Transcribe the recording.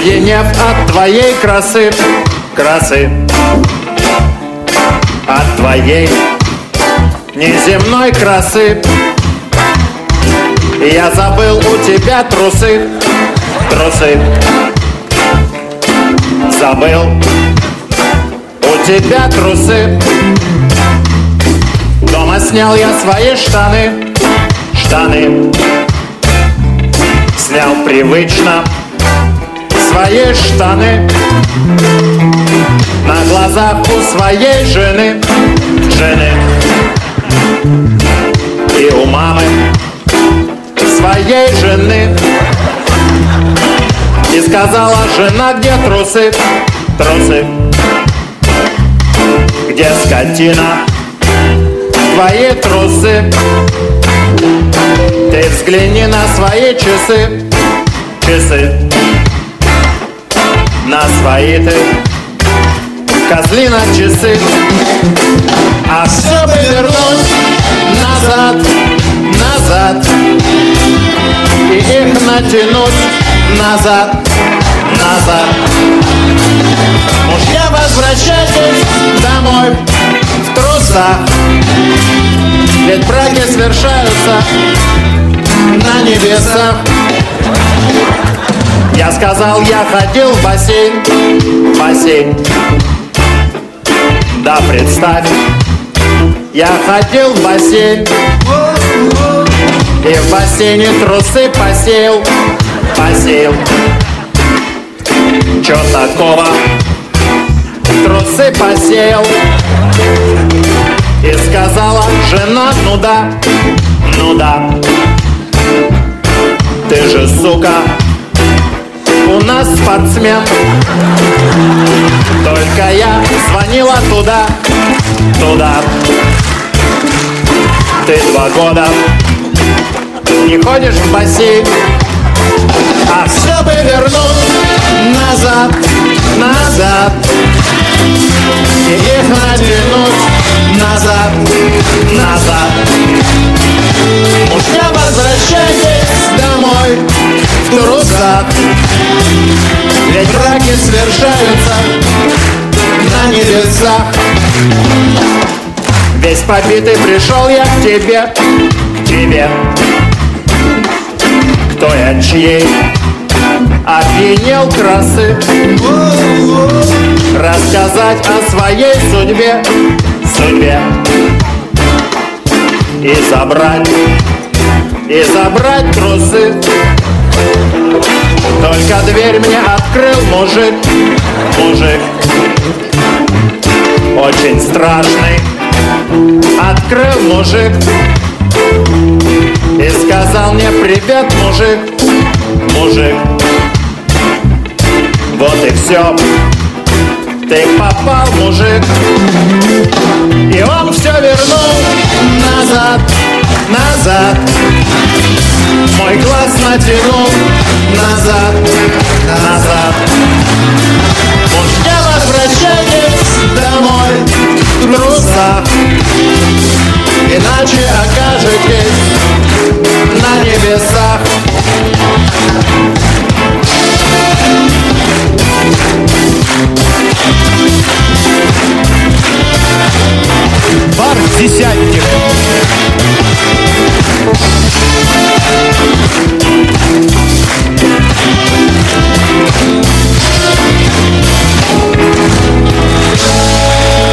опьянев от твоей красы, красы, от твоей неземной красы. И я забыл у тебя трусы, трусы. Забыл у тебя трусы. Дома снял я свои штаны, штаны. Снял привычно свои штаны. На глазах у своей жены, жены. И у мамы своей жены. И сказала жена: где трусы, трусы? Где, скотина, твои трусы? Ты взгляни на свои часы, часы. На свои ты, козлина, часы. А чтобы вернуть назад, назад, и их натянуть назад, назад. Мужья, возвращайтесь домой в трусах, ведь браки свершаются на небесах. Я сказал, я ходил в бассейн, бассейн. Да, представь, я ходил в бассейн, и в бассейне трусы посеял, посеял. Чё такого? Трусы посеял. И сказала жена: ну да, ну да. Ты же, сука, у нас спортсмен. Только я звонила туда, туда. Ты 2 года не ходишь в бассейн. А все бы вернуть назад, назад, и их натянуть назад, назад. Мужья, возвращайтесь домой в трусах, ведь браки свершаются на небесах. Весь побитый пришел я к тебе, к тебе. Кто я, чьей опьянел красы, рассказать о своей судьбе, судьбе. И забрать трусы. Только дверь мне открыл мужик, мужик, очень страшный. Открыл мужик и сказал мне: привет, мужик, мужик. Вот и все, ты попал, мужик. И он все вернул назад, назад. Мой глаз натянул назад, назад. Мужья, возвращайтесь домой в трусах, иначе окажетесь на небесах. Бар «Десятник».